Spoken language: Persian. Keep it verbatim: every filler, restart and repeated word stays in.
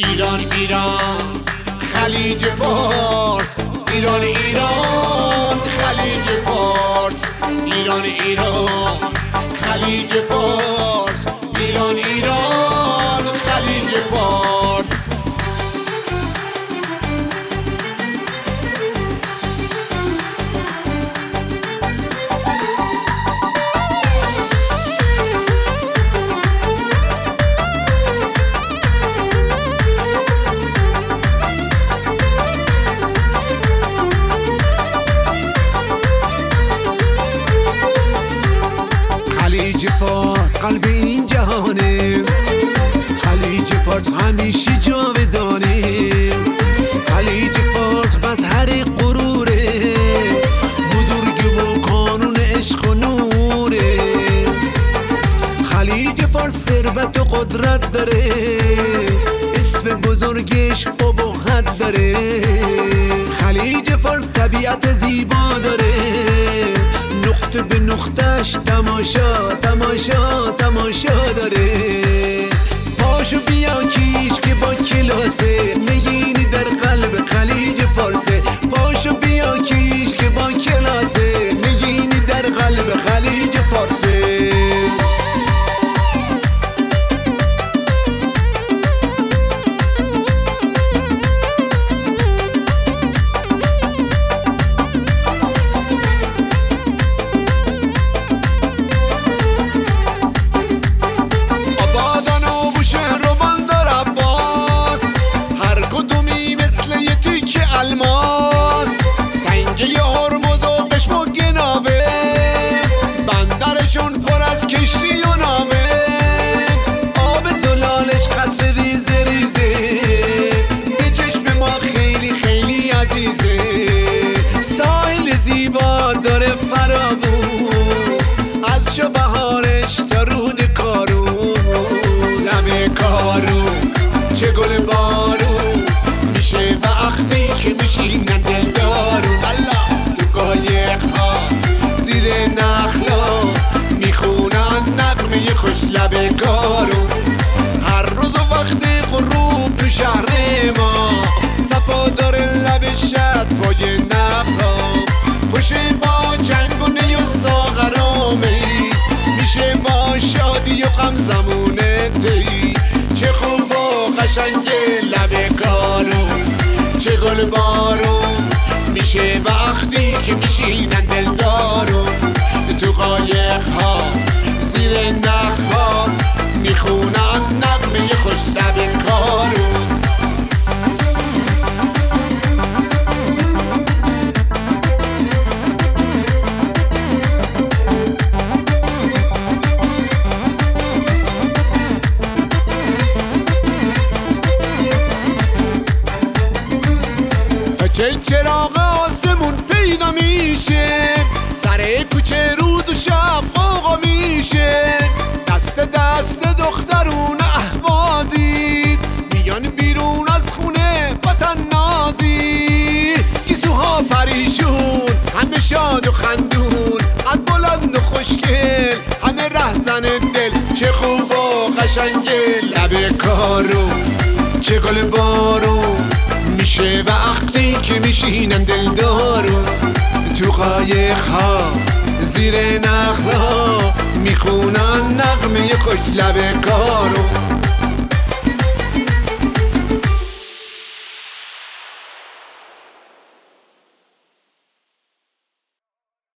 ایران ایران خلیج فارس، ایران ایران خلیج فارس، ایران ایران خلیج فارس، ایران ایران خلیج فارس. خلیج فارس قلب این جهانه، خلیج فارس همیشه جاودانه، خلیج فارس مظهر غروره، بزرگ و کانون عشق و نوره. خلیج فارس ثروت و قدرت داره، اسم بزرگش ابهت داره. خلیج فارس طبیعت زیبا داره، نقطه به نقطهش تماشا تماشا تماشا داره. پاشو بیا کیش که با کلاسه، نگینی در قلب خلیج فارسه. پاشو بیا کیش که با کلاسه، نگینی در قلب خلیج فارسه. الماس تنگه هرمز و قشم و گناوه، بندرشون پر از کشتی و ناوه. آب زلالش قطره ریزه ریزه، به چشم ما خیلی خیلی عزیزه. ساحل زیبا داره فراوون، از شو بهارش تا رود کارون. لب کارون چه گل بارون میشه وقتی که میشینن دلدارون. الله تو قایق‌ها زیر نخلا میخونن نغمه خوش لب کارون. هر روز و وقت غروب تو شهر ما صفا داره لب شد پای نخلا. پشت با چنگونه و ساغرامه میشه با شادی و غم زمونه تی. چه خوب و قشنگ لب کارون، چه گل بارون میشه وقتی که میشینن دلدارون. تو قایق ها زیر نخ ها میخونن نغمه خوش لب کارون. چل چراغ آسمون پیدا میشه، سر کوچه روز و شب قوقا میشه. دست دست دخترون اهوازی میان بیرون از خونه وطن نازی. گیسوها پریشون همه شاد و خندون، از بلند و خوشگل همه رهزن دل. چه خوب و قشنگ لب کارون، چه گل بارون میشه وقتی که میشینن دلدارون. تو قایق ها زیر نخلا میخونن نغمه خوش لب کارون.